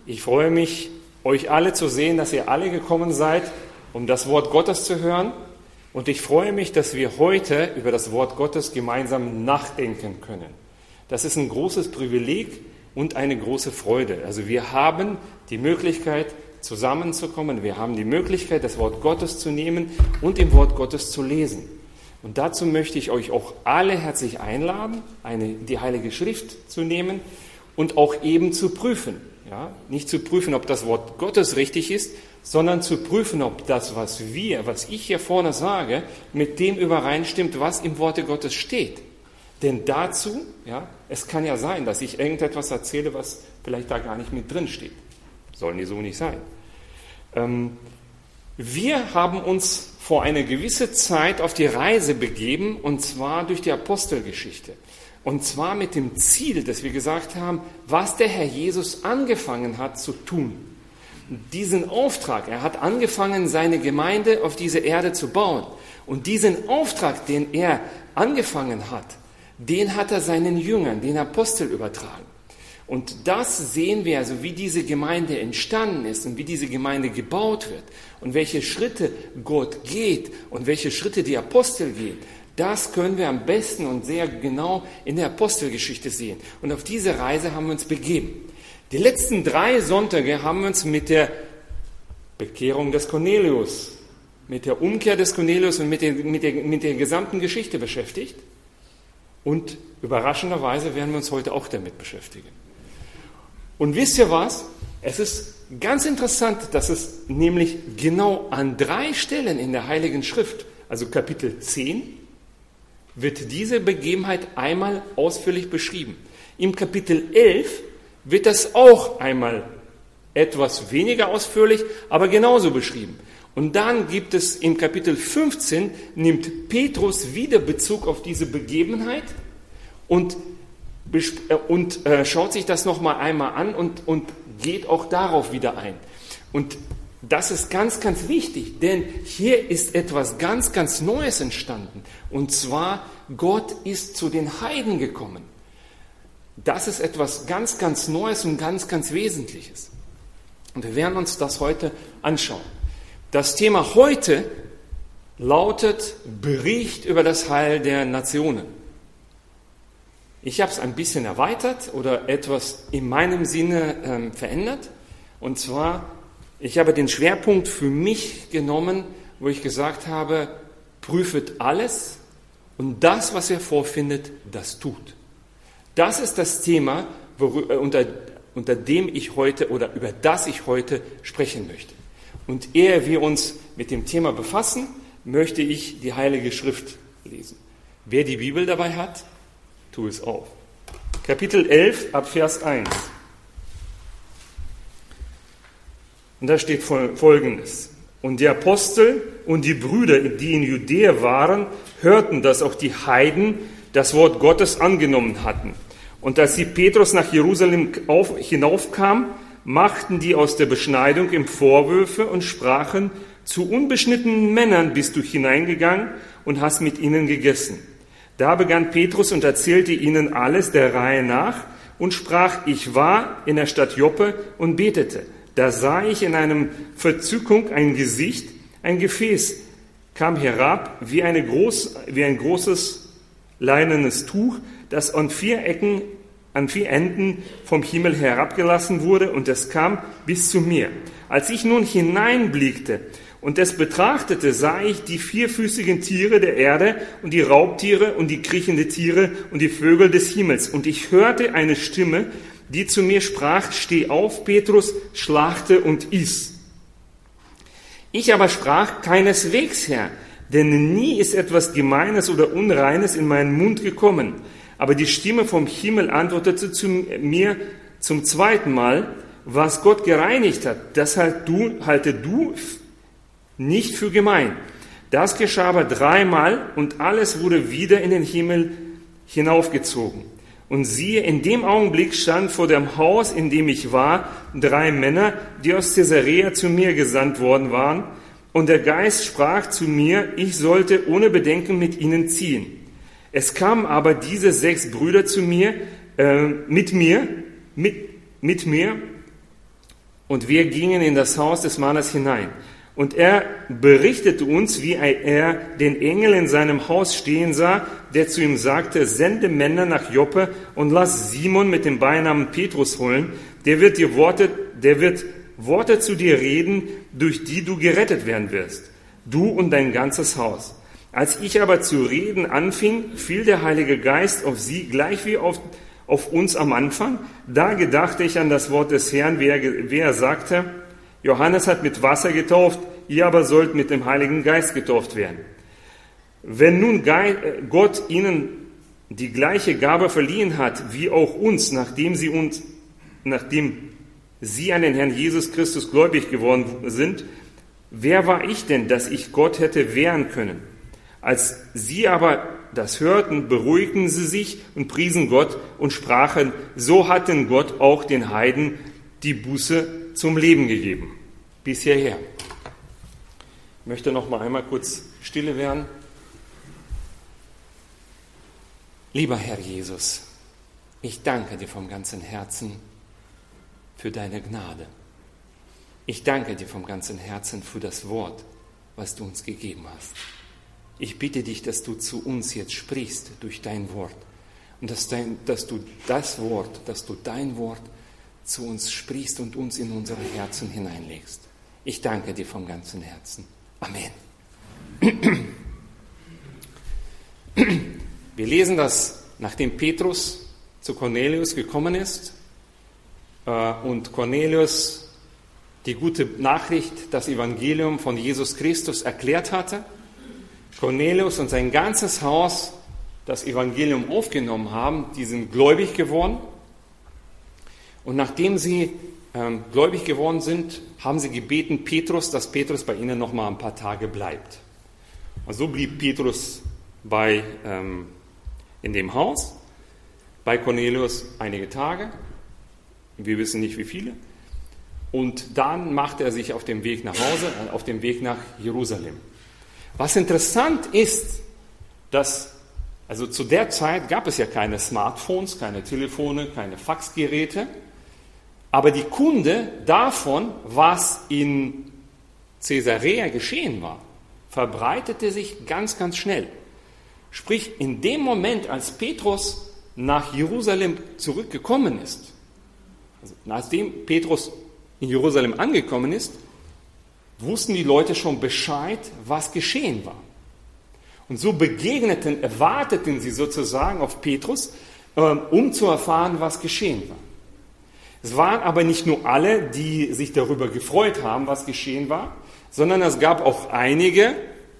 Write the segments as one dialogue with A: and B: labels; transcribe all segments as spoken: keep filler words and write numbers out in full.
A: Ich freue mich, euch alle zu sehen, dass ihr alle gekommen seid, um das Wort Gottes zu hören. Und ich freue mich, dass wir heute über das Wort Gottes gemeinsam nachdenken können. Das ist ein großes Privileg und eine große Freude. Also wir haben die Möglichkeit, zusammenzukommen. Wir haben die Möglichkeit, das Wort Gottes zu nehmen und im Wort Gottes zu lesen. Und dazu möchte ich euch auch alle herzlich einladen, eine, die Heilige Schrift zu nehmen und auch eben zu prüfen. Ja? Nicht zu prüfen, ob das Wort Gottes richtig ist, sondern zu prüfen, ob das, was wir, was ich hier vorne sage, mit dem übereinstimmt, was im Worte Gottes steht. Denn dazu, ja, es kann ja sein, dass ich irgendetwas erzähle, was vielleicht da gar nicht mit drin steht. Sollen die so nicht sein. Ähm, wir haben uns vor einer gewissen Zeit auf die Reise begeben, und zwar durch die Apostelgeschichte. Und zwar mit dem Ziel, dass wir gesagt haben, was der Herr Jesus angefangen hat zu tun. Diesen Auftrag, er hat angefangen, seine Gemeinde auf diese Erde zu bauen. Und diesen Auftrag, den er angefangen hat, den hat er seinen Jüngern, den Apostel, übertragen. Und das sehen wir, also wie diese Gemeinde entstanden ist und wie diese Gemeinde gebaut wird und welche Schritte Gott geht und welche Schritte die Apostel gehen. Das können wir am besten und sehr genau in der Apostelgeschichte sehen. Und auf diese Reise haben wir uns begeben. Die letzten drei Sonntage haben wir uns mit der Bekehrung des Cornelius, mit der Umkehr des Cornelius und mit der, mit der, mit der gesamten Geschichte beschäftigt. Und überraschenderweise werden wir uns heute auch damit beschäftigen. Und wisst ihr was? Es ist ganz interessant, dass es nämlich genau an drei Stellen in der Heiligen Schrift, also Kapitel zehn, wird diese Begebenheit einmal ausführlich beschrieben. Im Kapitel elf wird das auch einmal etwas weniger ausführlich, aber genauso beschrieben. Und dann gibt es im Kapitel fünfzehn, nimmt Petrus wieder Bezug auf diese Begebenheit und, und äh, schaut sich das nochmal einmal an und, und geht auch darauf wieder ein. Und das ist ganz, ganz wichtig, denn hier ist etwas ganz, ganz Neues entstanden. Und zwar, Gott ist zu den Heiden gekommen. Das ist etwas ganz, ganz Neues und ganz, ganz Wesentliches. Und wir werden uns das heute anschauen. Das Thema heute lautet Bericht über das Heil der Nationen. Ich habe es ein bisschen erweitert oder etwas in meinem Sinne ähm, verändert. Und zwar, ich habe den Schwerpunkt für mich genommen, wo ich gesagt habe, prüfet alles und das, was ihr vorfindet, das tut. Das ist das Thema, worüber, unter, unter dem ich heute oder über das ich heute sprechen möchte. Und ehe wir uns mit dem Thema befassen, möchte ich die Heilige Schrift lesen. Wer die Bibel dabei hat, tu es auf. Kapitel elf, ab Vers eins. Und da steht Folgendes. Und die Apostel und die Brüder, die in Judäa waren, hörten, dass auch die Heiden das Wort Gottes angenommen hatten. Und als sie Petrus nach Jerusalem auf, hinaufkam, machten die aus der Beschneidung ihm Vorwürfe und sprachen, zu unbeschnittenen Männern bist du hineingegangen und hast mit ihnen gegessen. Da begann Petrus und erzählte ihnen alles der Reihe nach und sprach, ich war in der Stadt Joppe und betete. Da sah ich in einem Verzückung ein Gesicht, ein Gefäß, kam herab wie, eine groß, wie ein großes leinenes Tuch, das an vier Ecken, an vier Enden vom Himmel herabgelassen wurde, und es kam bis zu mir. Als ich nun hineinblickte und es betrachtete, sah ich die vierfüßigen Tiere der Erde und die Raubtiere und die kriechende Tiere und die Vögel des Himmels. Und ich hörte eine Stimme, die zu mir sprach, steh auf, Petrus, schlachte und iss. Ich aber sprach, keineswegs, Herr, denn nie ist etwas Gemeines oder Unreines in meinen Mund gekommen. Aber die Stimme vom Himmel antwortete zu mir zum zweiten Mal, was Gott gereinigt hat, das halt du, halte du nicht für gemein. Das geschah aber dreimal und alles wurde wieder in den Himmel hinaufgezogen. Und siehe, in dem Augenblick stand vor dem Haus, in dem ich war, drei Männer, die aus Caesarea zu mir gesandt worden waren. Und der Geist sprach zu mir, ich sollte ohne Bedenken mit ihnen ziehen. Es kamen aber diese sechs Brüder zu mir, äh, mit mir, mit, mit mir, und wir gingen in das Haus des Mannes hinein. Und er berichtete uns, wie er den Engel in seinem Haus stehen sah, der zu ihm sagte, sende Männer nach Joppe und lass Simon mit dem Beinamen Petrus holen, der wird dir Worte, der wird Worte zu dir reden, durch die du gerettet werden wirst, du und dein ganzes Haus. Als ich aber zu reden anfing, fiel der Heilige Geist auf sie, gleich wie auf, auf uns am Anfang. Da gedachte ich an das Wort des Herrn, wie er, wie er sagte, Johannes hat mit Wasser getauft, ihr aber sollt mit dem Heiligen Geist getauft werden. Wenn nun Gott ihnen die gleiche Gabe verliehen hat, wie auch uns, nachdem sie uns, nachdem sie an den Herrn Jesus Christus gläubig geworden sind, wer war ich denn, dass ich Gott hätte wehren können? Als sie aber das hörten, beruhigten sie sich und priesen Gott und sprachen, so hat denn Gott auch den Heiden die Buße zum Leben gegeben. Bis hierher. Ich möchte noch mal einmal kurz stille werden. Lieber Herr Jesus, ich danke dir vom ganzen Herzen für deine Gnade. Ich danke dir vom ganzen Herzen für das Wort, was du uns gegeben hast. Ich bitte dich, dass du zu uns jetzt sprichst durch dein Wort und dass, dein, dass du das Wort, dass du dein Wort zu uns sprichst und uns in unsere Herzen hineinlegst. Ich danke dir vom ganzen Herzen. Amen. Wir lesen das, nachdem Petrus zu Cornelius gekommen ist und Cornelius die gute Nachricht, das Evangelium von Jesus Christus erklärt hatte. Cornelius und sein ganzes Haus das Evangelium aufgenommen haben, die sind gläubig geworden. Und nachdem sie ähm, gläubig geworden sind, haben sie gebeten, Petrus, dass Petrus bei ihnen noch mal ein paar Tage bleibt. Und so blieb Petrus bei, ähm, in dem Haus, bei Cornelius einige Tage. Wir wissen nicht, wie viele. Und dann machte er sich auf dem Weg nach Hause, auf dem Weg nach Jerusalem. Was interessant ist, dass, also zu der Zeit gab es ja keine Smartphones, keine Telefone, keine Faxgeräte, aber die Kunde davon, was in Caesarea geschehen war, verbreitete sich ganz, ganz schnell. Sprich, in dem Moment, als Petrus nach Jerusalem zurückgekommen ist, also nachdem Petrus in Jerusalem angekommen ist, wussten die Leute schon Bescheid, was geschehen war. Und so begegneten, erwarteten sie sozusagen auf Petrus, um zu erfahren, was geschehen war. Es waren aber nicht nur alle, die sich darüber gefreut haben, was geschehen war, sondern es gab auch einige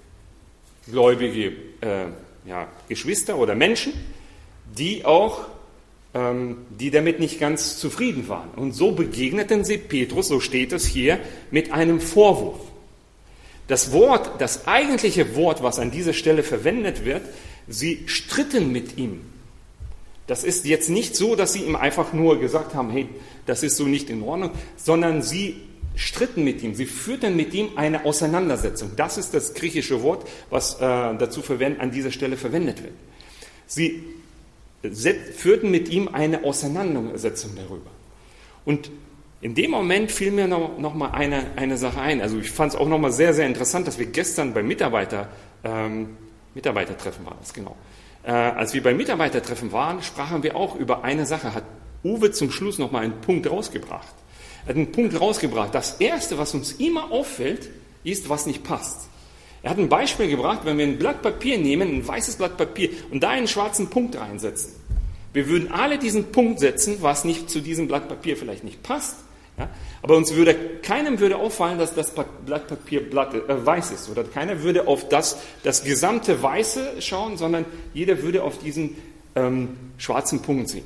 A: gläubige äh, ja, Geschwister oder Menschen, die auch die damit nicht ganz zufrieden waren. Und so begegneten sie Petrus, so steht es hier, mit einem Vorwurf. Das Wort, das eigentliche Wort, was an dieser Stelle verwendet wird, sie stritten mit ihm. Das ist jetzt nicht so, dass sie ihm einfach nur gesagt haben, hey, das ist so nicht in Ordnung, sondern sie stritten mit ihm, sie führten mit ihm eine Auseinandersetzung. Das ist das griechische Wort, was äh, dazu verwendet, an dieser Stelle verwendet wird. Sie führten mit ihm eine Auseinandersetzung darüber. Und in dem Moment fiel mir noch, noch mal eine, eine Sache ein. Also ich fand es auch noch mal sehr, sehr interessant, dass wir gestern beim Mitarbeiter, ähm, Mitarbeitertreffen waren, das genau. Äh, als wir beim Mitarbeitertreffen waren, sprachen wir auch über eine Sache. Hat Uwe zum Schluss noch mal einen Punkt rausgebracht. Er hat einen Punkt rausgebracht. Das Erste, was uns immer auffällt, ist, was nicht passt. Er hat ein Beispiel gebracht, wenn wir ein Blatt Papier nehmen, ein weißes Blatt Papier, und da einen schwarzen Punkt reinsetzen. Wir würden alle diesen Punkt setzen, was nicht zu diesem Blatt Papier vielleicht nicht passt, ja? Aber uns würde, keinem würde auffallen, dass das Blatt Papier Blatt, äh, weiß ist. Oder keiner würde auf das, das gesamte Weiße schauen, sondern jeder würde auf diesen ähm, schwarzen Punkt sehen.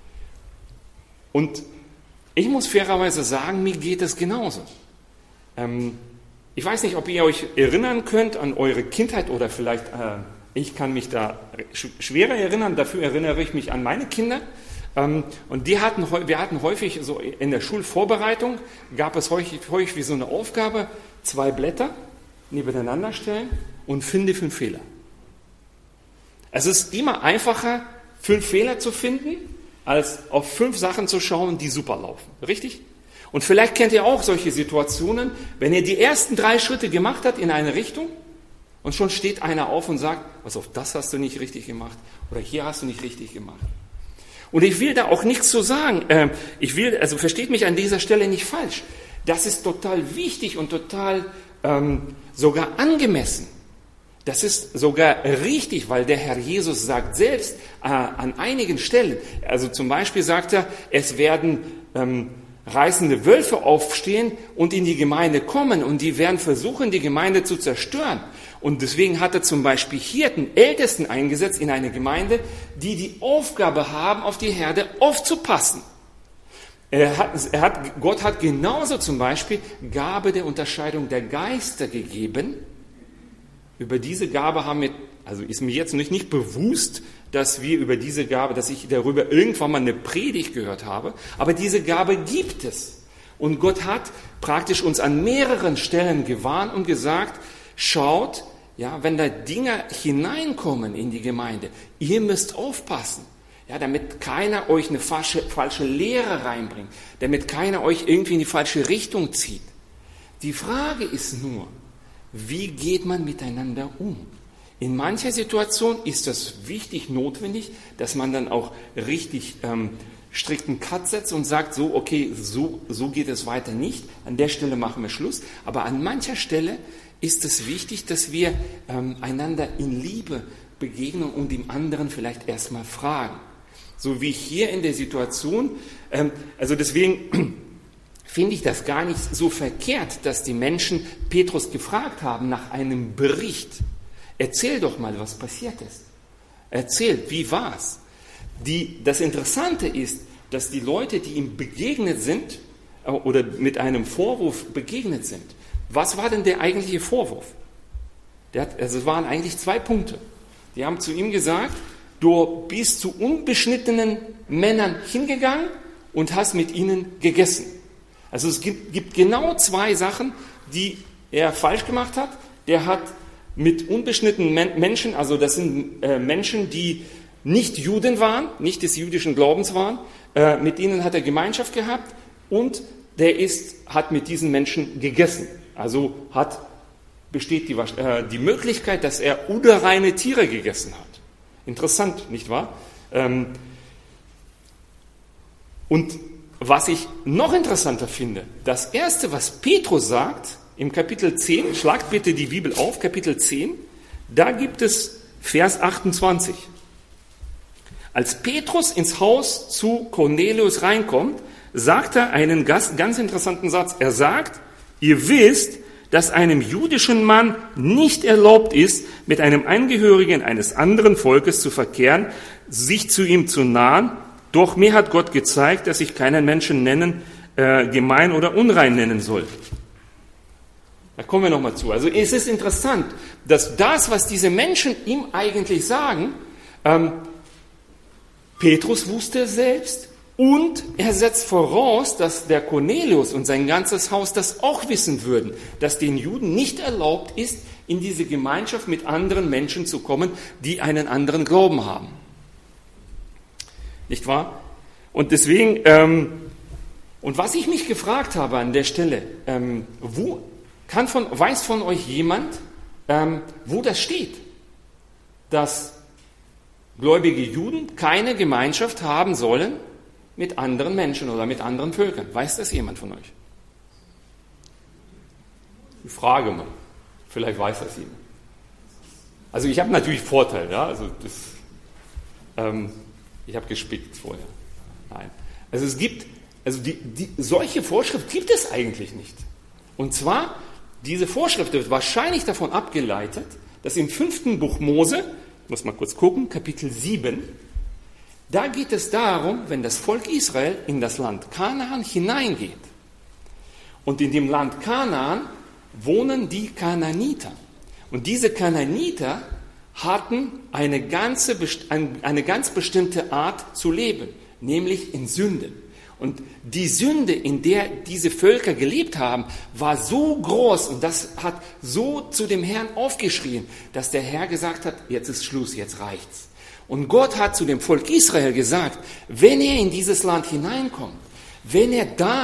A: Und ich muss fairerweise sagen, mir geht es genauso. Ähm, Ich weiß nicht, ob ihr euch erinnern könnt an eure Kindheit oder vielleicht, äh, ich kann mich da schwerer erinnern, dafür erinnere ich mich an meine Kinder. Ähm, und die hatten, wir hatten häufig, so in der Schulvorbereitung, gab es häufig, häufig wie so eine Aufgabe, zwei Blätter nebeneinander stellen und finde fünf Fehler. Es ist immer einfacher, fünf Fehler zu finden, als auf fünf Sachen zu schauen, die super laufen. Richtig? Und vielleicht kennt ihr auch solche Situationen, wenn ihr die ersten drei Schritte gemacht habt in eine Richtung und schon steht einer auf und sagt, pass auf, das hast du nicht richtig gemacht oder hier hast du nicht richtig gemacht. Und ich will da auch nichts zu sagen. Ich will, also versteht mich an dieser Stelle nicht falsch. Das ist total wichtig und total ähm, sogar angemessen. Das ist sogar richtig, weil der Herr Jesus sagt selbst äh, an einigen Stellen, also zum Beispiel sagt er, es werden ähm, reißende Wölfe aufstehen und in die Gemeinde kommen und die werden versuchen, die Gemeinde zu zerstören. Und deswegen hat er zum Beispiel Hirten, Ältesten eingesetzt in eine Gemeinde, die die Aufgabe haben, auf die Herde aufzupassen. Er hat, er hat, Gott hat genauso zum Beispiel Gabe der Unterscheidung der Geister gegeben. Über diese Gabe haben wir, also ist mir jetzt nicht, nicht bewusst, dass wir über diese Gabe, dass ich darüber irgendwann mal eine Predigt gehört habe, aber diese Gabe gibt es. Und Gott hat praktisch uns an mehreren Stellen gewarnt und gesagt, schaut, ja, wenn da Dinge hineinkommen in die Gemeinde, ihr müsst aufpassen, ja, damit keiner euch eine falsche, falsche Lehre reinbringt, damit keiner euch irgendwie in die falsche Richtung zieht. Die Frage ist nur, wie geht man miteinander um? In mancher Situation ist das wichtig, notwendig, dass man dann auch richtig ähm, strikten Cut setzt und sagt, so, okay, so, so geht es weiter nicht, an der Stelle machen wir Schluss. Aber an mancher Stelle ist es wichtig, dass wir ähm, einander in Liebe begegnen und dem anderen vielleicht erstmal fragen. So wie hier in der Situation, ähm, also deswegen finde ich das gar nicht so verkehrt, dass die Menschen Petrus gefragt haben nach einem Bericht. Erzähl doch mal, was passiert ist. Erzähl, wie war's? Die, das Interessante ist, dass die Leute, die ihm begegnet sind oder mit einem Vorwurf begegnet sind, was war denn der eigentliche Vorwurf? Der hat, also es waren eigentlich zwei Punkte. Die haben zu ihm gesagt, du bist zu unbeschnittenen Männern hingegangen und hast mit ihnen gegessen. Also es gibt, gibt genau zwei Sachen, die er falsch gemacht hat. Der hat mit unbeschnittenen Menschen, also das sind äh, Menschen, die nicht Juden waren, nicht des jüdischen Glaubens waren, äh, mit ihnen hat er Gemeinschaft gehabt und der ist, hat mit diesen Menschen gegessen. Also hat, besteht die, äh, die Möglichkeit, dass er unreine Tiere gegessen hat. Interessant, nicht wahr? Ähm, und was ich noch interessanter finde, das Erste, was Petrus sagt, im Kapitel zehn, schlagt bitte die Bibel auf, Kapitel zehn, da gibt es Vers achtundzwanzig. Als Petrus ins Haus zu Cornelius reinkommt, sagt er einen ganz, ganz interessanten Satz. Er sagt, ihr wisst, dass einem jüdischen Mann nicht erlaubt ist, mit einem Angehörigen eines anderen Volkes zu verkehren, sich zu ihm zu nahen. Doch mir hat Gott gezeigt, dass ich keinen Menschen nennen, äh, gemein oder unrein nennen soll. Da kommen wir nochmal zu. Also es ist interessant, dass das, was diese Menschen ihm eigentlich sagen, ähm, Petrus wusste es selbst und er setzt voraus, dass der Cornelius und sein ganzes Haus das auch wissen würden, dass den Juden nicht erlaubt ist, in diese Gemeinschaft mit anderen Menschen zu kommen, die einen anderen Glauben haben. Nicht wahr? Und deswegen, ähm, und was ich mich gefragt habe an der Stelle, ähm, wo kann von, weiß von euch jemand, ähm, wo das steht, dass gläubige Juden keine Gemeinschaft haben sollen mit anderen Menschen oder mit anderen Völkern? Weiß das jemand von euch? Ich frage mal. Vielleicht weiß das jemand. Also ich habe natürlich Vorteil, ja. Also das, ähm, ich habe gespickt vorher. Nein. Also es gibt, also die, die, solche Vorschrift gibt es eigentlich nicht. Und zwar, diese Vorschrift wird wahrscheinlich davon abgeleitet, dass im fünften Buch Mose, ich muss mal kurz gucken, Kapitel sieben, da geht es darum, wenn das Volk Israel in das Land Kanaan hineingeht. Und in dem Land Kanaan wohnen die Kanaaniter. Und diese Kanaaniter hatten eine, ganze, eine ganz bestimmte Art zu leben, nämlich in Sünde. Und die Sünde, in der diese Völker gelebt haben, war so groß und das hat so zu dem Herrn aufgeschrien, dass der Herr gesagt hat, jetzt ist Schluss, jetzt reicht's. Und Gott hat zu dem Volk Israel gesagt, wenn ihr in dieses Land hineinkommt, wenn ihr da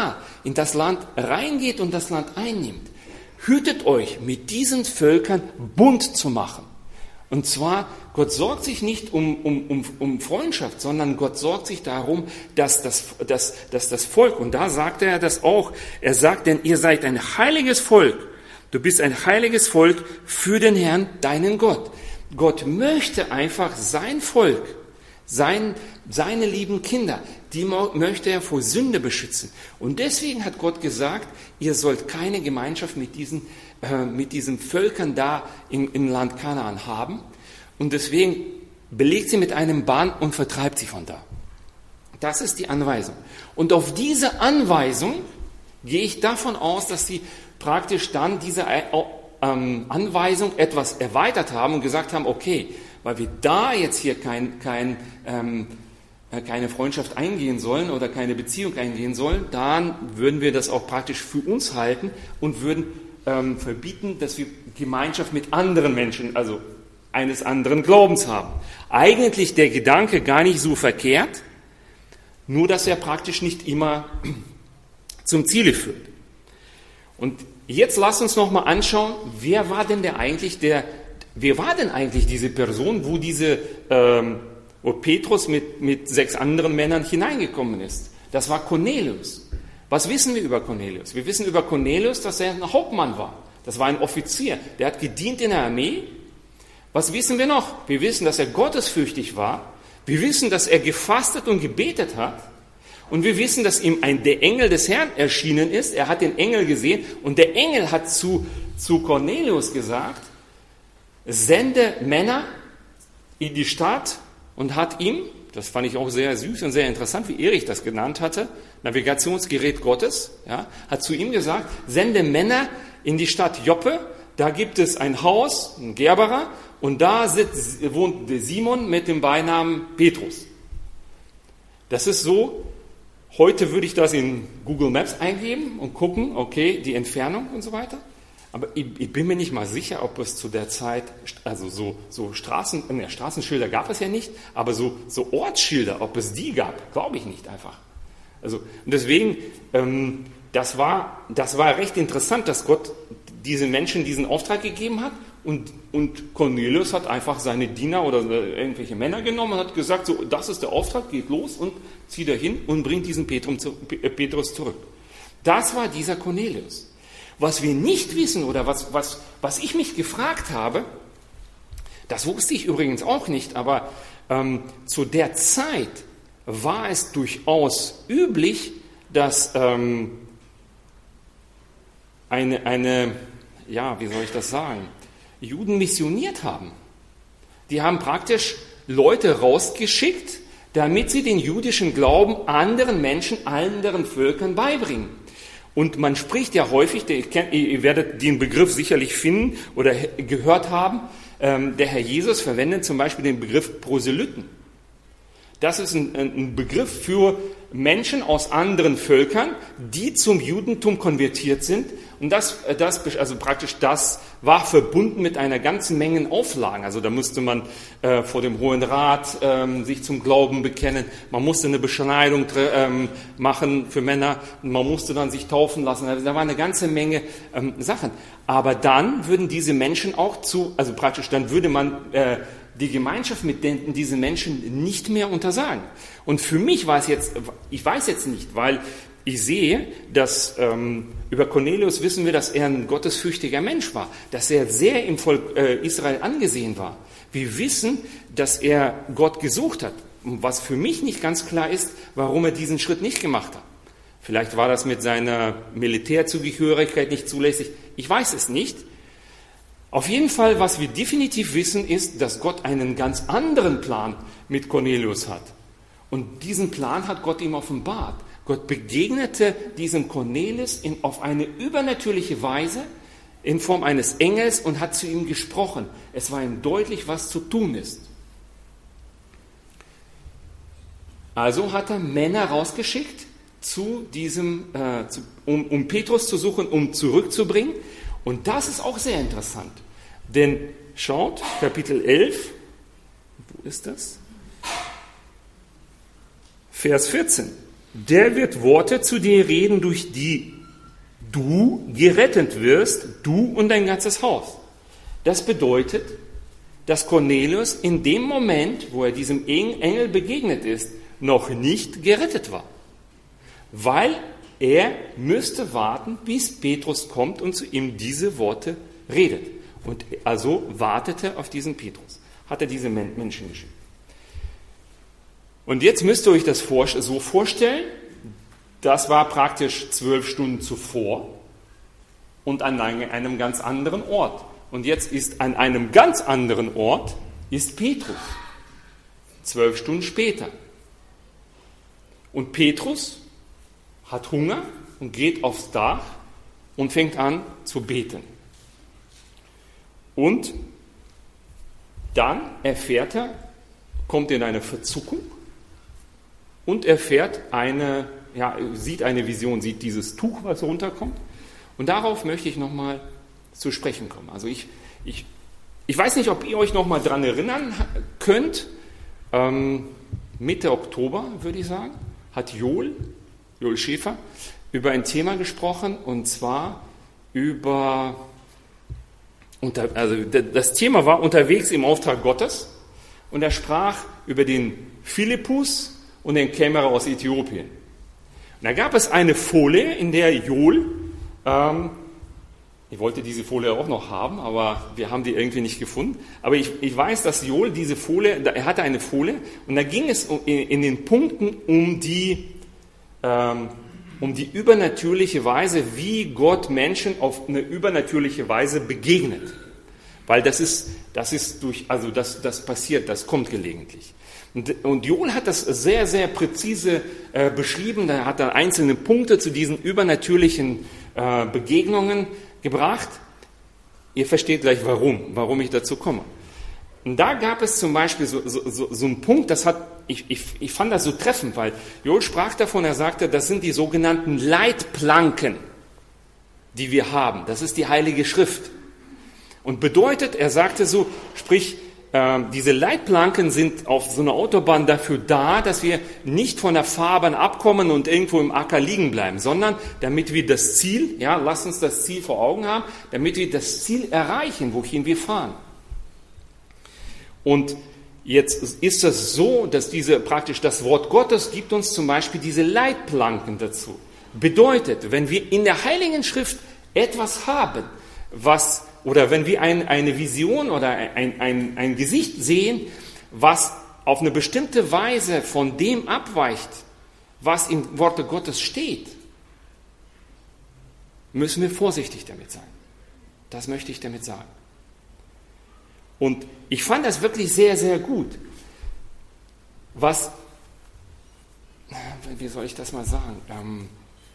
A: in das Land reingeht und das Land einnimmt, hütet euch, mit diesen Völkern Bund zu machen. Und zwar, Gott sorgt sich nicht um, um, um, um Freundschaft, sondern Gott sorgt sich darum, dass das, dass, dass das Volk, und da sagt er das auch, er sagt, denn ihr seid ein heiliges Volk, du bist ein heiliges Volk für den Herrn, deinen Gott. Gott möchte einfach sein Volk, sein, seine lieben Kinder, die möchte er vor Sünde beschützen. Und deswegen hat Gott gesagt, ihr sollt keine Gemeinschaft mit diesen, äh, mit diesen Völkern da im, im Land Kanaan haben. Und deswegen belegt sie mit einem Bann und vertreibt sie von da. Das ist die Anweisung. Und auf diese Anweisung gehe ich davon aus, dass sie praktisch dann diese ähm, Anweisung etwas erweitert haben und gesagt haben, okay, weil wir da jetzt hier kein, kein, ähm, keine Freundschaft eingehen sollen oder keine Beziehung eingehen sollen, dann würden wir das auch praktisch für uns halten und würden ähm, verbieten, dass wir Gemeinschaft mit anderen Menschen, also eines anderen Glaubens haben. Eigentlich der Gedanke gar nicht so verkehrt, nur dass er praktisch nicht immer zum Ziele führt. Und jetzt lasst uns noch mal anschauen, wer war denn der eigentlich der, wer war denn eigentlich diese Person, wo diese, ähm, wo Petrus mit, mit sechs anderen Männern hineingekommen ist? Das war Cornelius. Was wissen wir über Cornelius? Wir wissen über Cornelius, dass er ein Hauptmann war. Das war ein Offizier. Der hat gedient in der Armee. Was wissen wir noch? Wir wissen, dass er gottesfürchtig war. Wir wissen, dass er gefastet und gebetet hat. Und wir wissen, dass ihm ein, der Engel des Herrn erschienen ist. Er hat den Engel gesehen und der Engel hat zu, zu Cornelius gesagt, sende Männer in die Stadt und hat ihm, das fand ich auch sehr süß und sehr interessant, wie Erich das genannt hatte, Navigationsgerät Gottes, ja, hat zu ihm gesagt, sende Männer in die Stadt Joppe, da gibt es ein Haus, ein Gerberer, und da sitzt, wohnt Simon mit dem Beinamen Petrus. Das ist so, heute würde ich das in Google Maps eingeben und gucken, okay, die Entfernung und so weiter. Aber ich, ich bin mir nicht mal sicher, ob es zu der Zeit, also so, so Straßen, ne, Straßenschilder gab es ja nicht, aber so, so Ortsschilder, ob es die gab, glaube ich nicht einfach. Also, und deswegen, ähm, das war, das war recht interessant, dass Gott diesen Menschen diesen Auftrag gegeben hat. Und, und Cornelius hat einfach seine Diener oder irgendwelche Männer genommen und hat gesagt, so, das ist der Auftrag, geht los und zieht dahin und bringt diesen Petrus zurück. Das war dieser Cornelius. Was wir nicht wissen oder was, was, was ich mich gefragt habe, das wusste ich übrigens auch nicht, aber ähm, zu der Zeit war es durchaus üblich, dass ähm, eine, eine, ja, wie soll ich das sagen, Juden missioniert haben. Die haben praktisch Leute rausgeschickt, damit sie den jüdischen Glauben anderen Menschen, anderen Völkern beibringen. Und man spricht ja häufig, ihr werdet den Begriff sicherlich finden oder gehört haben, der Herr Jesus verwendet zum Beispiel den Begriff Proselyten. Das ist ein, ein Begriff für Menschen aus anderen Völkern, die zum Judentum konvertiert sind. Und das, das, also praktisch das war verbunden mit einer ganzen Menge Auflagen. Also da musste man äh, vor dem Hohen Rat ähm, sich zum Glauben bekennen. Man musste eine Beschneidung ähm, machen für Männer. Man musste dann sich taufen lassen. Also da war eine ganze Menge ähm, Sachen. Aber dann würden diese Menschen auch zu, also praktisch dann würde man äh, die Gemeinschaft mit den, diesen Menschen nicht mehr untersagen. Und für mich war es jetzt, ich weiß jetzt nicht, weil ich sehe, dass ähm, über Cornelius wissen wir, dass er ein gottesfürchtiger Mensch war, dass er sehr im Volk äh, Israel angesehen war. Wir wissen, dass er Gott gesucht hat. Und was für mich nicht ganz klar ist, warum er diesen Schritt nicht gemacht hat. Vielleicht war das mit seiner Militärzugehörigkeit nicht zulässig. Ich weiß es nicht. Auf jeden Fall, was wir definitiv wissen, ist, dass Gott einen ganz anderen Plan mit Cornelius hat. Und diesen Plan hat Gott ihm offenbart. Gott begegnete diesem Cornelius in, auf eine übernatürliche Weise in Form eines Engels und hat zu ihm gesprochen. Es war ihm deutlich, was zu tun ist. Also hat er Männer rausgeschickt, zu diesem, äh, zu, um, um Petrus zu suchen, um zurückzubringen. Und das ist auch sehr interessant. Denn schaut, Kapitel elf, wo ist das? Vers vierzehn. der wird Worte zu dir reden, durch die du gerettet wirst, du und dein ganzes Haus. Das bedeutet, dass Cornelius in dem Moment, wo er diesem Engel begegnet ist, noch nicht gerettet war. Weil er müsste warten, bis Petrus kommt und zu ihm diese Worte redet. Und also wartete auf diesen Petrus. Hat er diese Menschen geschickt. Und jetzt müsst ihr euch das so vorstellen, das war praktisch zwölf Stunden zuvor und an einem ganz anderen Ort. Und jetzt ist an einem ganz anderen Ort ist Petrus. Zwölf Stunden später. Und Petrus hat Hunger und geht aufs Dach und fängt an zu beten. Und dann erfährt er, kommt in eine Verzuckung und erfährt eine, ja, sieht eine Vision, sieht dieses Tuch, was runterkommt. Und darauf möchte ich nochmal zu sprechen kommen. Also ich, ich, ich weiß nicht, ob ihr euch nochmal dran erinnern könnt. Ähm, Mitte Oktober, würde ich sagen, hat Joel, Joel Schäfer, über ein Thema gesprochen, und zwar über, unter, also das Thema war unterwegs im Auftrag Gottes, und er sprach über den Philippus und den Kämmerer aus Äthiopien. Und da gab es eine Folie, in der Joel, ähm, ich wollte diese Folie auch noch haben, aber wir haben die irgendwie nicht gefunden. Aber ich, ich weiß, dass Joel diese Folie, er hatte eine Folie, und da ging es in, in den Punkten um die, ähm, um die übernatürliche Weise, wie Gott Menschen auf eine übernatürliche Weise begegnet. Weil das ist, das ist durch, also das, das passiert, das kommt gelegentlich. Und, und Joel hat das sehr, sehr präzise äh, beschrieben. Da hat er einzelne Punkte zu diesen übernatürlichen äh, Begegnungen gebracht. Ihr versteht gleich warum, warum ich dazu komme. Und da gab es zum Beispiel so, so, so, so einen Punkt, das hat, ich, ich, ich fand das so treffend, weil Joel sprach davon, er sagte, das sind die sogenannten Leitplanken, die wir haben. Das ist die Heilige Schrift. Und bedeutet, er sagte so, sprich, äh, diese Leitplanken sind auf so einer Autobahn dafür da, dass wir nicht von der Fahrbahn abkommen und irgendwo im Acker liegen bleiben, sondern damit wir das Ziel, ja, lasst uns das Ziel vor Augen haben, damit wir das Ziel erreichen, wohin wir fahren. Und jetzt ist es so, dass diese praktisch das Wort Gottes gibt uns zum Beispiel diese Leitplanken dazu. Bedeutet, wenn wir in der Heiligen Schrift etwas haben, was, oder wenn wir ein, eine Vision oder ein, ein, ein Gesicht sehen, was auf eine bestimmte Weise von dem abweicht, was im Worte Gottes steht, müssen wir vorsichtig damit sein. Das möchte ich damit sagen. Und ich fand das wirklich sehr, sehr gut. Was, wie soll ich das mal sagen? Ähm,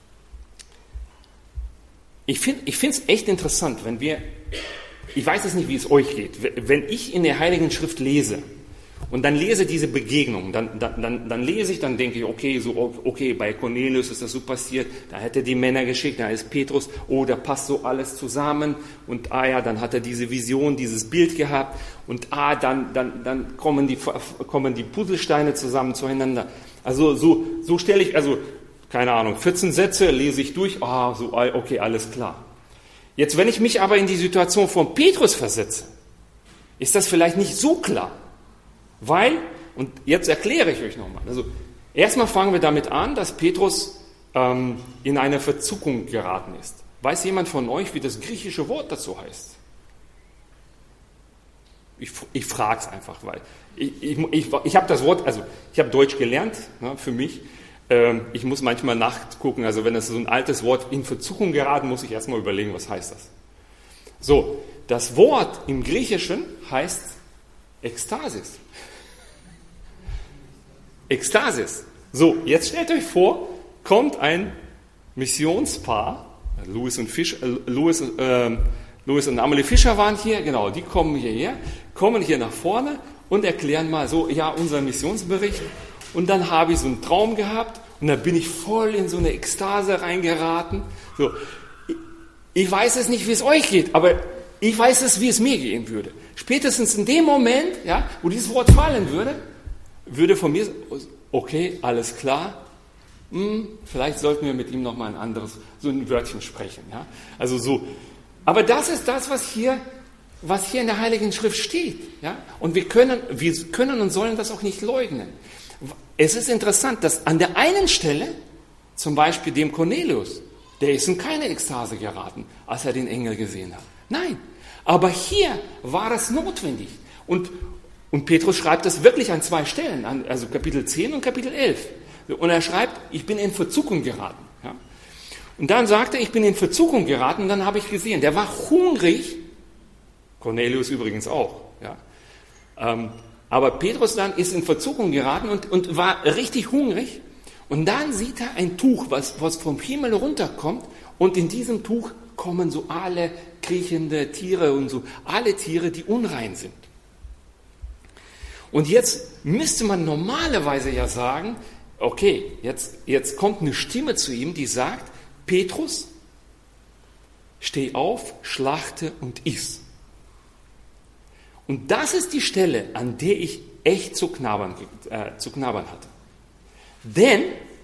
A: ich finde ich finde es echt interessant, wenn wir, ich weiß es nicht, wie es euch geht, wenn ich in der Heiligen Schrift lese und dann lese diese Begegnung, dann, dann, dann, dann lese ich, dann denke ich, okay, so, okay, bei Cornelius ist das so passiert, da hat er die Männer geschickt, da ist Petrus, oh, da passt so alles zusammen, und ah ja, dann hat er diese Vision, dieses Bild gehabt, und ah, dann, dann, dann kommen die, kommen die Puzzlesteine zusammen zueinander. Also so, so stelle ich, also keine Ahnung, vierzehn Sätze lese ich durch, ah, so, okay, alles klar. Jetzt, wenn ich mich aber in die Situation von Petrus versetze, ist das vielleicht nicht so klar. Weil, und jetzt erkläre ich euch nochmal, also erstmal fangen wir damit an, dass Petrus ähm, in eine Verzuckung geraten ist. Weiß jemand von euch, wie das griechische Wort dazu heißt? Ich, ich frage es einfach, weil ich, ich, ich, ich habe das Wort, also ich habe Deutsch gelernt, ne, für mich. Ähm, ich muss manchmal nachgucken, also wenn es so ein altes Wort in Verzuckung geraten, muss ich erstmal überlegen, was heißt das. So, das Wort im Griechischen heißt Ekstasis. Ekstasis. So, jetzt stellt euch vor, kommt ein Missionspaar, Louis und, Fisch, äh, Louis, äh, Louis und Amelie Fischer waren hier, genau, die kommen hierher, kommen hier nach vorne und erklären mal so, ja, unseren Missionsbericht. Und dann habe ich so einen Traum gehabt und da bin ich voll in so eine Ekstase reingeraten. So, ich, ich weiß es nicht, wie es euch geht, aber ich weiß es, wie es mir gehen würde. Spätestens in dem Moment, ja, wo dieses Wort fallen würde, würde von mir, okay, alles klar, hm, vielleicht sollten wir mit ihm noch mal ein anderes, so ein Wörtchen sprechen. Ja? Also so. Aber das ist das, was hier, was hier in der Heiligen Schrift steht. Ja? Und wir können, wir können und sollen das auch nicht leugnen. Es ist interessant, dass an der einen Stelle, zum Beispiel dem Cornelius, der ist in keine Ekstase geraten, als er den Engel gesehen hat. Nein, aber hier war es notwendig. Und, und Petrus schreibt das wirklich an zwei Stellen, also Kapitel zehn und Kapitel elf. Und er schreibt, ich bin in Verzückung geraten. Ja? Und dann sagt er, ich bin in Verzückung geraten, und dann habe ich gesehen, der war hungrig, Cornelius übrigens auch. Ja? Ähm, aber Petrus dann ist in Verzückung geraten und, und war richtig hungrig. Und dann sieht er ein Tuch, was, was vom Himmel runterkommt, und in diesem Tuch kommen so alle kriechende Tiere und so, alle Tiere, die unrein sind. Und jetzt müsste man normalerweise ja sagen, okay, jetzt, jetzt kommt eine Stimme zu ihm, die sagt, Petrus, steh auf, schlachte und iss. Und das ist die Stelle, an der ich echt zu knabbern, äh, zu knabbern hatte. Denn,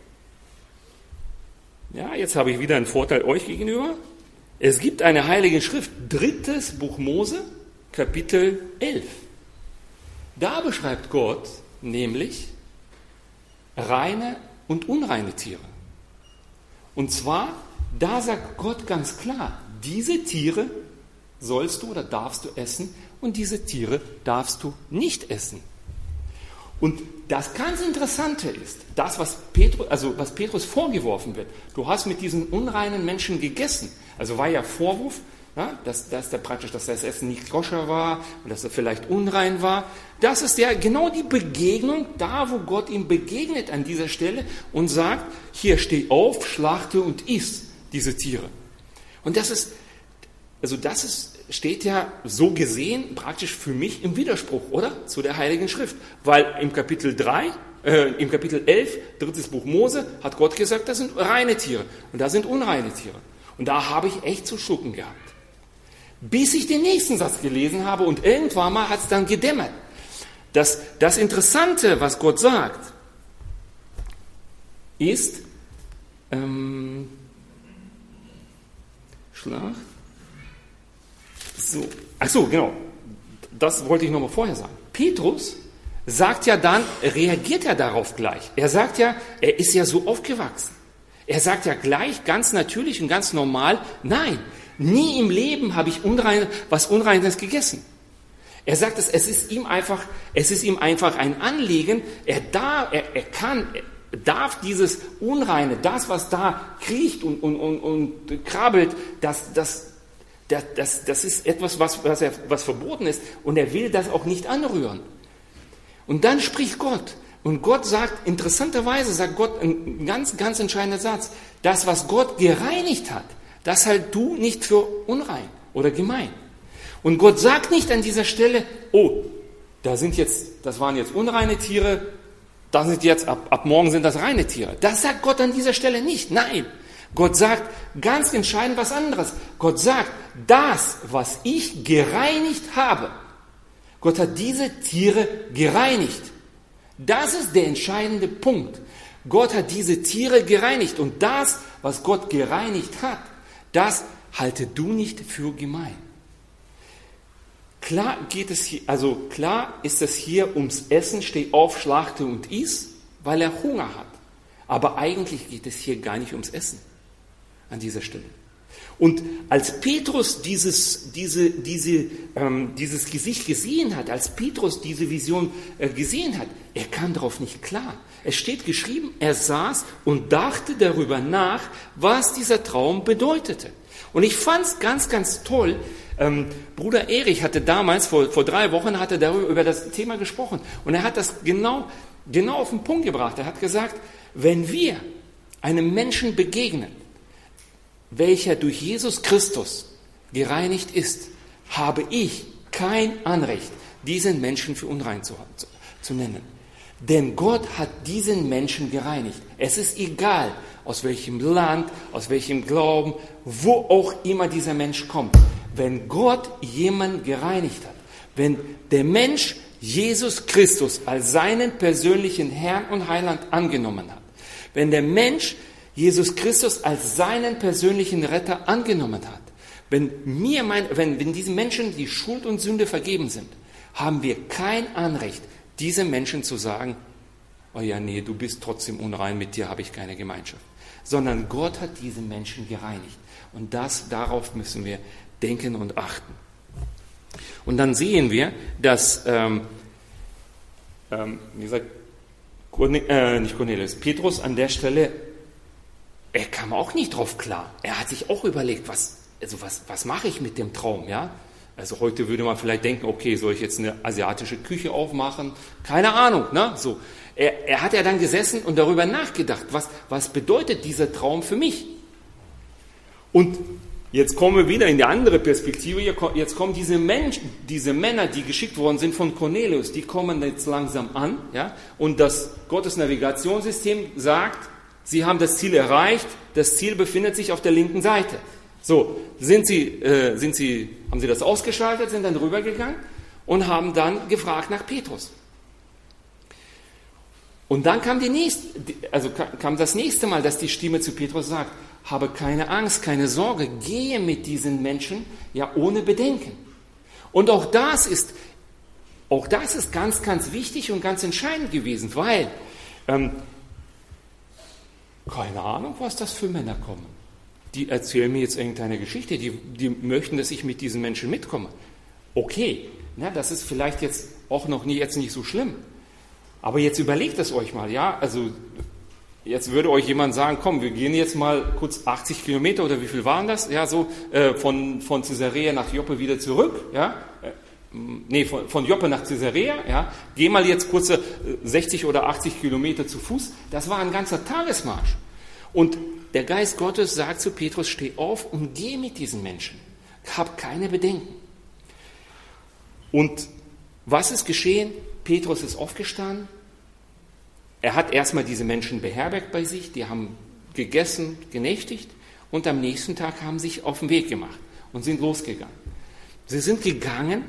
A: ja, jetzt habe ich wieder einen Vorteil euch gegenüber, es gibt eine Heilige Schrift, drittes Buch Mose, Kapitel elf. Da beschreibt Gott nämlich reine und unreine Tiere. Und zwar, da sagt Gott ganz klar, diese Tiere sollst du oder darfst du essen und diese Tiere darfst du nicht essen. Und das ganz Interessante ist, das, was Petrus, also was Petrus vorgeworfen wird, du hast mit diesen unreinen Menschen gegessen. Also war ja Vorwurf, ja, dass, dass der praktisch, dass das Essen nicht koscher war und dass er vielleicht unrein war. Das ist ja genau die Begegnung, da wo Gott ihm begegnet an dieser Stelle und sagt, hier steh auf, schlachte und iss diese Tiere. Und das ist, also das ist, steht ja so gesehen praktisch für mich im Widerspruch, oder? Zu der Heiligen Schrift. Weil im Kapitel drei, äh, im Kapitel elf, drittes Buch Mose, hat Gott gesagt, das sind reine Tiere und da sind unreine Tiere. Und da habe ich echt zu schlucken gehabt. Bis ich den nächsten Satz gelesen habe und irgendwann mal hat es dann gedämmert. Das, das Interessante, was Gott sagt, ist, ähm, Schlacht, so, ach so, genau, das wollte ich nochmal vorher sagen. Petrus sagt ja dann, reagiert ja darauf gleich. Er sagt ja, er ist ja so aufgewachsen. Er sagt ja gleich ganz natürlich und ganz normal, nein, nie im Leben habe ich unrein, was Unreines gegessen. Er sagt es, es ist ihm einfach, es ist ihm einfach ein Anliegen, er, da, er, er kann, er darf dieses Unreine, das, was da kriecht und, und, und, und krabbelt, das, das, das, das, das ist etwas, was, was, er, was verboten ist und er will das auch nicht anrühren. Und dann spricht Gott. Und Gott sagt, interessanterweise sagt Gott einen ganz, ganz entscheidenden Satz, das, was Gott gereinigt hat, das halt du nicht für unrein oder gemein. Und Gott sagt nicht an dieser Stelle, oh, da sind jetzt, das waren jetzt unreine Tiere, das sind jetzt, ab, ab morgen sind das reine Tiere. Das sagt Gott an dieser Stelle nicht. Nein, Gott sagt ganz entscheidend was anderes. Gott sagt, das, was ich gereinigt habe, Gott hat diese Tiere gereinigt. Das ist der entscheidende Punkt. Gott hat diese Tiere gereinigt und das, was Gott gereinigt hat, das halte du nicht für gemein. Klar geht es hier, also klar ist es hier ums Essen, steh auf, schlachte und iss, weil er Hunger hat. Aber eigentlich geht es hier gar nicht ums Essen an dieser Stelle. Und als Petrus dieses, diese, diese, ähm, dieses Gesicht gesehen hat, als Petrus diese Vision äh, gesehen hat, er kam darauf nicht klar. Es steht geschrieben, er saß und dachte darüber nach, was dieser Traum bedeutete. Und ich fand es ganz, ganz toll. Ähm, Bruder Erich hatte damals, vor, vor drei Wochen, hatte darüber über das Thema gesprochen. Und er hat das genau, genau auf den Punkt gebracht. Er hat gesagt, wenn wir einem Menschen begegnen, welcher durch Jesus Christus gereinigt ist, habe ich kein Anrecht, diesen Menschen für unrein zu, zu, zu nennen. Denn Gott hat diesen Menschen gereinigt. Es ist egal, aus welchem Land, aus welchem Glauben, wo auch immer dieser Mensch kommt. Wenn Gott jemanden gereinigt hat, wenn der Mensch Jesus Christus als seinen persönlichen Herrn und Heiland angenommen hat, Wenn der Mensch Jesus Christus als seinen persönlichen Retter angenommen hat, wenn, mir mein, wenn, wenn diesen Menschen die Schuld und Sünde vergeben sind, haben wir kein Anrecht, diesen Menschen zu sagen, oh ja, nee, du bist trotzdem unrein, mit dir habe ich keine Gemeinschaft. Sondern Gott hat diese Menschen gereinigt. Und das, darauf müssen wir denken und achten. Und dann sehen wir, dass, ähm, ähm, wie gesagt, Corne- äh, nicht Cornelius, Petrus an der Stelle, er kam auch nicht drauf klar. Er hat sich auch überlegt, was, also was, was mache ich mit dem Traum, ja? Also heute würde man vielleicht denken, okay, soll ich jetzt eine asiatische Küche aufmachen? Keine Ahnung, ne? So. Er, er hat ja dann gesessen und darüber nachgedacht, was, was bedeutet dieser Traum für mich? Und jetzt kommen wir wieder in die andere Perspektive. Jetzt kommen diese Menschen, diese Männer, die geschickt worden sind von Cornelius, die kommen jetzt langsam an, ja? Und das Gottes Navigationssystem sagt, sie haben das Ziel erreicht, das Ziel befindet sich auf der linken Seite. So, sind sie, äh, sind sie, haben sie das ausgeschaltet, sind dann rübergegangen und haben dann gefragt nach Petrus. Und dann kam die nächste, also kam das nächste Mal, dass die Stimme zu Petrus sagt, habe keine Angst, keine Sorge, gehe mit diesen Menschen, ja, ohne Bedenken. Und auch das ist, auch das ist ganz, ganz wichtig und ganz entscheidend gewesen, weil, ähm, keine Ahnung, was das für Männer kommen. Die erzählen mir jetzt irgendeine Geschichte, die, die möchten, dass ich mit diesen Menschen mitkomme. Okay, na, das ist vielleicht jetzt auch noch nie, jetzt nicht so schlimm. Aber jetzt überlegt es euch mal, ja, also jetzt würde euch jemand sagen, komm, wir gehen jetzt mal kurz achtzig Kilometer oder wie viel waren das? Ja, so äh, von, von Caesarea nach Joppe wieder zurück, ja, äh, nee, von, von Joppe nach Caesarea, ja, geh mal jetzt kurze sechzig oder achtzig Kilometer zu Fuß, das war ein ganzer Tagesmarsch. Und der Geist Gottes sagt zu Petrus, steh auf und geh mit diesen Menschen. Hab keine Bedenken. Und was ist geschehen? Petrus ist aufgestanden. Er hat erstmal diese Menschen beherbergt bei sich. Die haben gegessen, genächtigt. Und am nächsten Tag haben sie sich auf den Weg gemacht und sind losgegangen. Sie sind gegangen.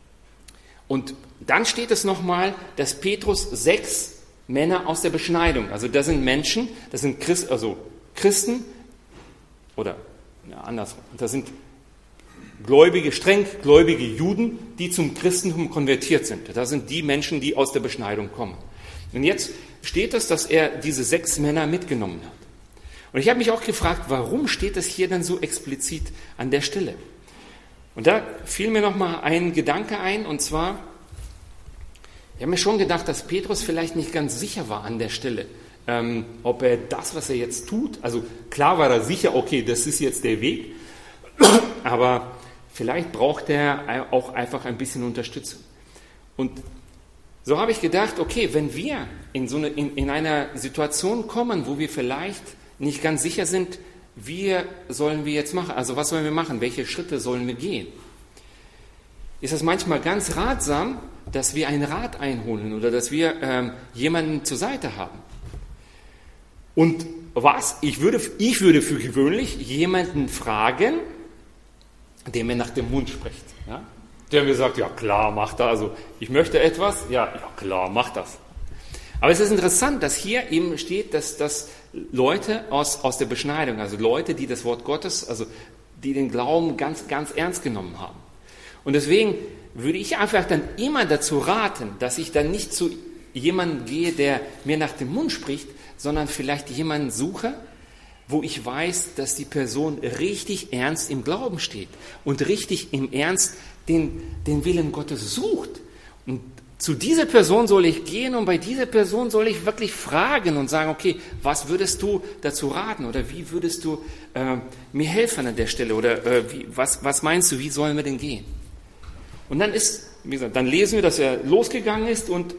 A: Und dann steht es nochmal, dass Petrus sechs Männer aus der Beschneidung, also das sind Menschen, das sind Christ, also Christen, oder ja, andersrum, das sind gläubige, streng gläubige Juden, die zum Christentum konvertiert sind. Das sind die Menschen, die aus der Beschneidung kommen. Und jetzt steht es, dass er diese sechs Männer mitgenommen hat. Und ich habe mich auch gefragt, warum steht das hier dann so explizit an der Stelle? Und da fiel mir nochmal ein Gedanke ein, und zwar, ich habe mir schon gedacht, dass Petrus vielleicht nicht ganz sicher war an der Stelle, ähm, ob er das, was er jetzt tut, also klar war er sicher, okay, das ist jetzt der Weg, aber vielleicht braucht er auch einfach ein bisschen Unterstützung. Und so habe ich gedacht, okay, wenn wir in, so eine, in, in einer Situation kommen, wo wir vielleicht nicht ganz sicher sind, wie sollen wir jetzt machen, also was sollen wir machen, welche Schritte sollen wir gehen, ist es manchmal ganz ratsam, dass wir einen Rat einholen oder dass wir ähm, jemanden zur Seite haben. Und was? Ich würde, ich würde für gewöhnlich jemanden fragen, der mir nach dem Mund spricht. Ja? Der mir sagt, ja klar, mach das. Also ich möchte etwas, ja, ja klar, mach das. Aber es ist interessant, dass hier eben steht, dass, dass Leute aus, aus der Beschneidung, also Leute, die das Wort Gottes, also die den Glauben ganz, ganz ernst genommen haben. Und deswegen würde ich einfach dann immer dazu raten, dass ich dann nicht zu jemandem gehe, der mir nach dem Mund spricht, sondern vielleicht jemanden suche, wo ich weiß, dass die Person richtig ernst im Glauben steht und richtig im Ernst den, den Willen Gottes sucht. Und zu dieser Person soll ich gehen und bei dieser Person soll ich wirklich fragen und sagen, okay, was würdest du dazu raten oder wie würdest du äh, mir helfen an der Stelle oder äh, wie, was, was meinst du, wie sollen wir denn gehen? Und dann ist, wie gesagt, dann lesen wir, dass er losgegangen ist und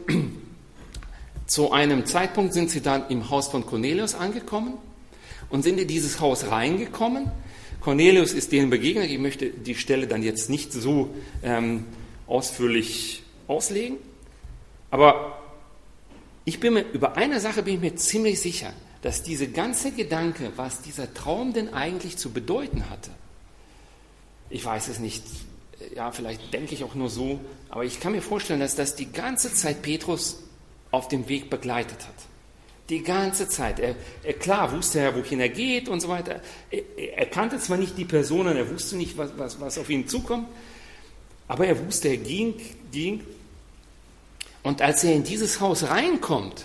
A: zu einem Zeitpunkt sind sie dann im Haus von Cornelius angekommen und sind in dieses Haus reingekommen. Cornelius ist denen begegnet. Ich möchte die Stelle dann jetzt nicht so ähm, ausführlich auslegen, aber ich bin mir, über eine Sache bin ich mir ziemlich sicher, dass diese ganze Gedanke, was dieser Traum denn eigentlich zu bedeuten hatte, ich weiß es nicht, ja, vielleicht denke ich auch nur so, aber ich kann mir vorstellen, dass das die ganze Zeit Petrus auf dem Weg begleitet hat. Die ganze Zeit. Er, er, klar wusste er, wohin er geht und so weiter. Er, er kannte zwar nicht die Personen, er wusste nicht, was, was, was auf ihn zukommt, aber er wusste, er ging, ging. Und als er in dieses Haus reinkommt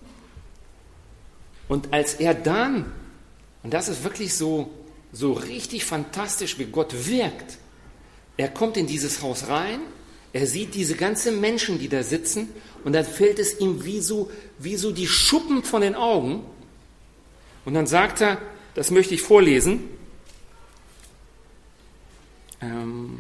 A: und als er dann, und das ist wirklich so, so richtig fantastisch, wie Gott wirkt, er kommt in dieses Haus rein, er sieht diese ganzen Menschen, die da sitzen, und dann fällt es ihm wie so, wie so die Schuppen von den Augen. Und dann sagt er, das möchte ich vorlesen, ähm,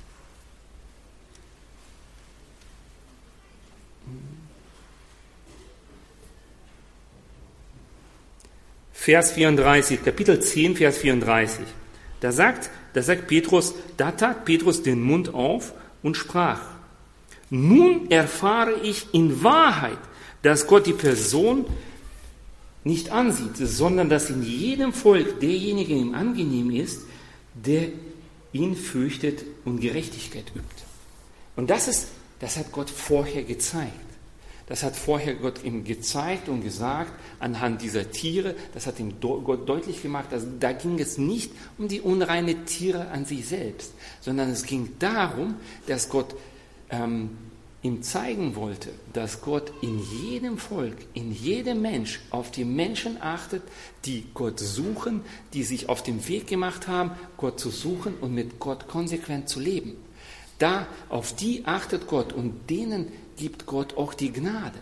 A: Vers vierunddreißig, Kapitel zehn, Vers vierunddreißig. Da sagt, da sagt Petrus, da tat Petrus den Mund auf und sprach: Nun erfahre ich in Wahrheit, dass Gott die Person nicht ansieht, sondern dass in jedem Volk derjenige ihm angenehm ist, der ihn fürchtet und Gerechtigkeit übt. Und das ist, das hat Gott vorher gezeigt. Das hat vorher Gott ihm gezeigt und gesagt, anhand dieser Tiere, das hat ihm Gott deutlich gemacht, dass da ging es nicht um die unreine Tiere an sich selbst, sondern es ging darum, dass Gott ähm, ihm zeigen wollte, dass Gott in jedem Volk, in jedem Mensch auf die Menschen achtet, die Gott suchen, die sich auf den Weg gemacht haben, Gott zu suchen und mit Gott konsequent zu leben. Da, auf die achtet Gott und denen gibt Gott auch die Gnade.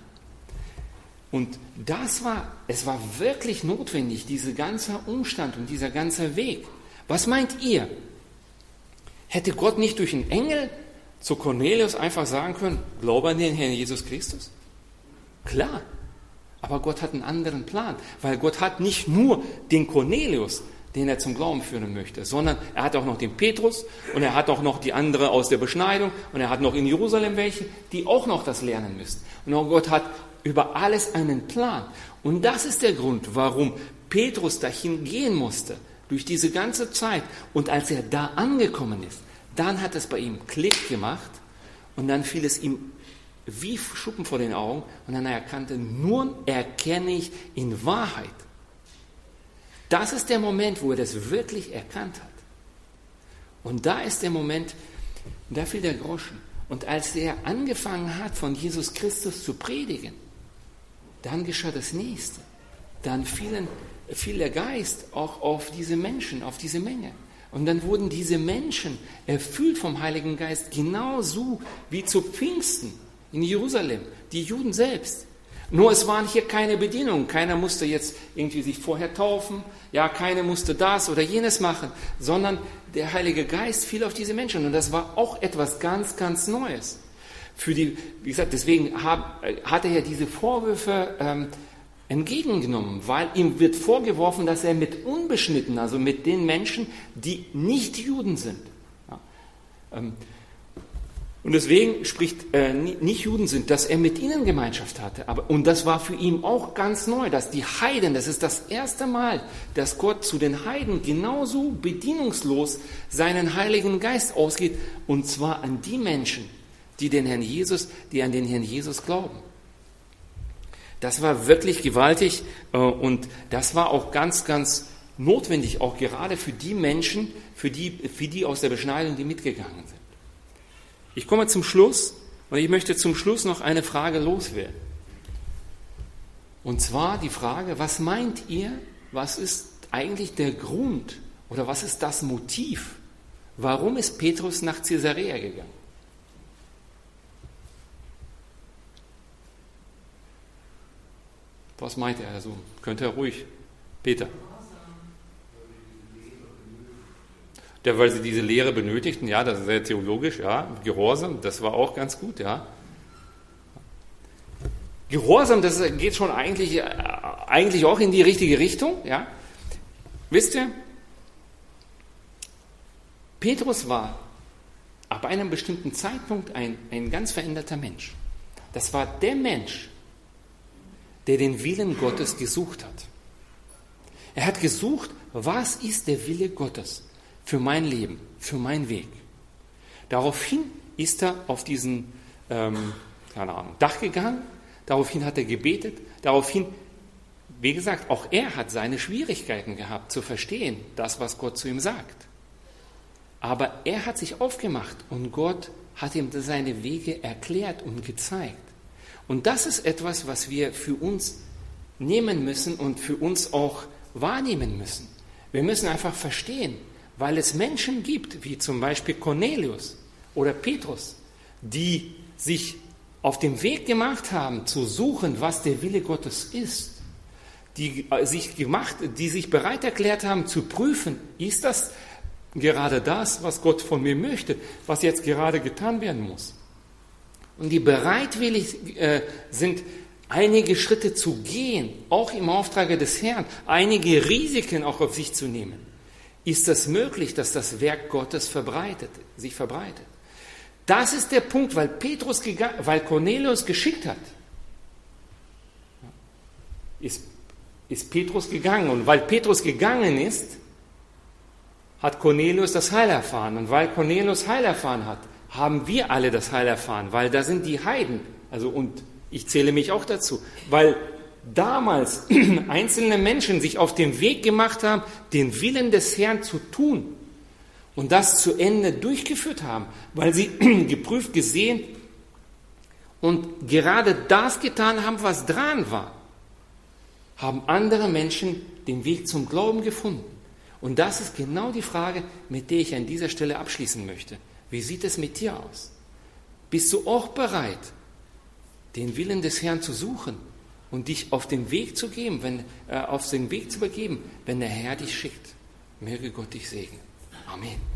A: Und das war, es war wirklich notwendig, dieser ganze Umstand und dieser ganze Weg. Was meint ihr? Hätte Gott nicht durch einen Engel zu Cornelius einfach sagen können, glaube an den Herrn Jesus Christus? Klar, aber Gott hat einen anderen Plan, weil Gott hat nicht nur den Cornelius, den er zum Glauben führen möchte, sondern er hat auch noch den Petrus und er hat auch noch die andere aus der Beschneidung und er hat noch in Jerusalem welche, die auch noch das lernen müssen. Und auch Gott hat über alles einen Plan. Und das ist der Grund, warum Petrus dahin gehen musste, durch diese ganze Zeit. Und als er da angekommen ist, dann hat es bei ihm Klick gemacht und dann fiel es ihm wie Schuppen vor den Augen und dann erkannte, nun erkenne ich in Wahrheit. Das ist der Moment, wo er das wirklich erkannt hat. Und da ist der Moment, da fiel der Groschen. Und als er angefangen hat, von Jesus Christus zu predigen, dann geschah das Nächste. Dann fielen, fiel der Geist auch auf diese Menschen, auf diese Menge. Und dann wurden diese Menschen erfüllt vom Heiligen Geist, genauso wie zu Pfingsten in Jerusalem, die Juden selbst. Nur es waren hier keine Bedingungen. Keiner musste jetzt irgendwie sich vorher taufen, ja, keiner musste das oder jenes machen, sondern der Heilige Geist fiel auf diese Menschen. Und das war auch etwas ganz, ganz Neues. Für die, wie gesagt, deswegen hab, hat er ja diese Vorwürfe ähm, entgegengenommen, weil ihm wird vorgeworfen, dass er mit Unbeschnitten, also mit den Menschen, die nicht Juden sind, ja, ähm, und deswegen spricht äh, nicht Juden sind, dass er mit ihnen Gemeinschaft hatte. Aber, und das war für ihn auch ganz neu, dass die Heiden, das ist das erste Mal, dass Gott zu den Heiden genauso bedingungslos seinen Heiligen Geist ausgeht. Und zwar an die Menschen, die den Herrn Jesus, die an den Herrn Jesus glauben. Das war wirklich gewaltig äh, und das war auch ganz, ganz notwendig, auch gerade für die Menschen, für die, für die aus der Beschneidung, die mitgegangen sind. Ich komme zum Schluss und ich möchte zum Schluss noch eine Frage loswerden. Und zwar die Frage, was meint ihr, was ist eigentlich der Grund oder was ist das Motiv? Warum ist Petrus nach Caesarea gegangen? Was meint er? Also könnte er ruhig, Peter. Der, weil sie diese Lehre benötigten, ja, das ist sehr theologisch, ja, Gehorsam, das war auch ganz gut, ja. Gehorsam, das geht schon eigentlich, eigentlich auch in die richtige Richtung, ja. Wisst ihr, Petrus war ab einem bestimmten Zeitpunkt ein, ein ganz veränderter Mensch. Das war der Mensch, der den Willen Gottes gesucht hat. Er hat gesucht, was ist der Wille Gottes für mein Leben, für meinen Weg. Daraufhin ist er auf diesen ähm, keine Ahnung, Dach gegangen, daraufhin hat er gebetet, daraufhin wie gesagt, auch er hat seine Schwierigkeiten gehabt zu verstehen, das, was Gott zu ihm sagt. Aber er hat sich aufgemacht und Gott hat ihm seine Wege erklärt und gezeigt. Und das ist etwas, was wir für uns nehmen müssen und für uns auch wahrnehmen müssen. Wir müssen einfach verstehen, weil es Menschen gibt, wie zum Beispiel Cornelius oder Petrus, die sich auf den Weg gemacht haben, zu suchen, was der Wille Gottes ist, die sich gemacht, die sich bereit erklärt haben, zu prüfen, ist das gerade das, was Gott von mir möchte, was jetzt gerade getan werden muss. Und die bereitwillig äh, sind, einige Schritte zu gehen, auch im Auftrage des Herrn, einige Risiken auch auf sich zu nehmen. Ist das möglich, dass das Werk Gottes verbreitet, sich verbreitet? Das ist der Punkt, weil Petrus, weil Cornelius geschickt hat, ist, ist Petrus gegangen. Und weil Petrus gegangen ist, hat Cornelius das Heil erfahren. Und weil Cornelius Heil erfahren hat, haben wir alle das Heil erfahren, weil da sind die Heiden, also und ich zähle mich auch dazu, weil damals einzelne Menschen sich auf den Weg gemacht haben, den Willen des Herrn zu tun und das zu Ende durchgeführt haben, weil sie geprüft, gesehen und gerade das getan haben, was dran war, haben andere Menschen den Weg zum Glauben gefunden. Und das ist genau die Frage, mit der ich an dieser Stelle abschließen möchte. Wie sieht es mit dir aus? Bist du auch bereit, den Willen des Herrn zu suchen und dich auf den Weg zu geben, wenn, äh, auf den Weg zu begeben, wenn der Herr dich schickt? Möge Gott dich segnen. Amen.